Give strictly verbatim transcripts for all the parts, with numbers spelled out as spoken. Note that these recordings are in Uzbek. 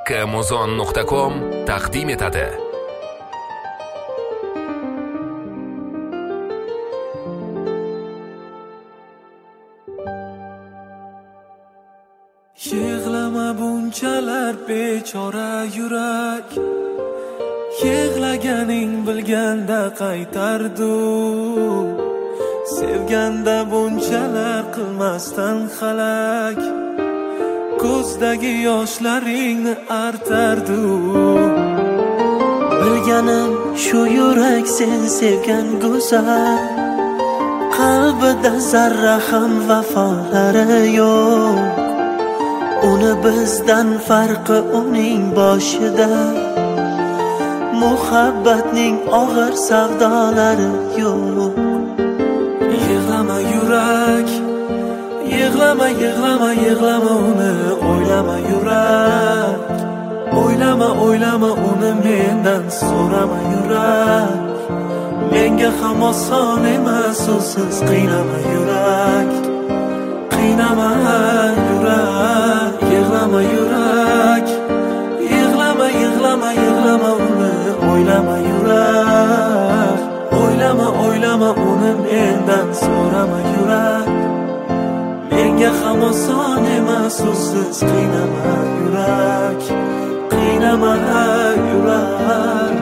Amazon nuqta com taqdim etadi. Yig'lama bunchalar bechora yurak, yig'laganing bilganda qaytardu. Sevganda bunchalar qilmasdan xalak, ko'zdagi yoshlaringni artardu. Bilganim shu yurak sen sevgan go'zal, qalbida zarra ham vafolari yo'q. Uni bizdan farqi uning boshida, muhabbatning og'ir savdolari yo'q. Yig'lama yurak, yig'lama, yig'lama, yig'lama uni o'ylama yurak. O'ylama, o'ylama uni mendan so'rama yurak. Menga ham oson emas usiz qiynama yurak. Qiynama yurak, yig'lama yurak. Yig'lama, yig'lama, yig'lama uni o'ylama yurak. O'ylama, o'ylama uni mendan so'rama yurak. Menga ham oson emas usiz qiynama yurak. Qiynama yurak.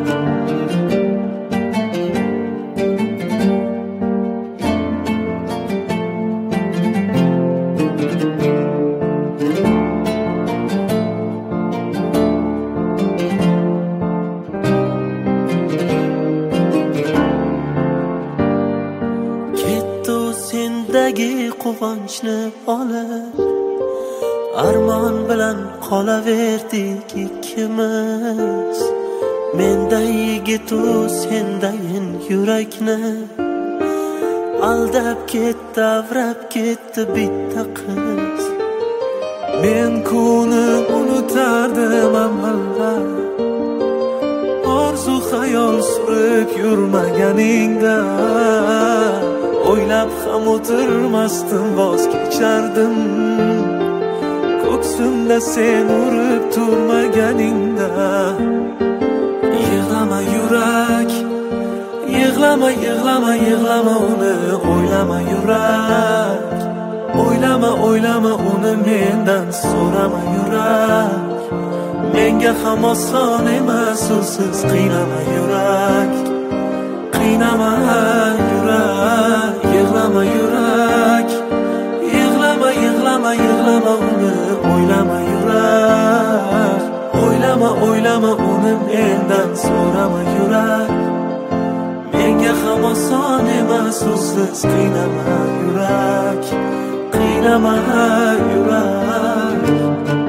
Quvonchni olib, armon bilan qolaverdik ikkimiz. Menda yigitu sendayin yurakni aldab ketdi, avrab ketdi bitta qiz. Men kuni unutardim avvallar, orzu xayol surib yurmaganingda. O'ylab ham o'tirmasdim, voz kechardim, ko'ksimda sen urib turmaganingda. Yig'lama yurak, yig'lama, yig'lama, yig'lama uni o'ylama yurak. O'ylama, o'ylama uni mendan so'rama yurak. Menga ham oson emas usiz qiynama yurak. Qiynama yurak, yig'lama yurak. Yig'lama, yig'lama, yig'lama uni o'ylama yurak. O'ylama, o'ylama uni mendan so'rama yurak. Menga ham oson emas usiz qiynama yurak. Qiynama yurak.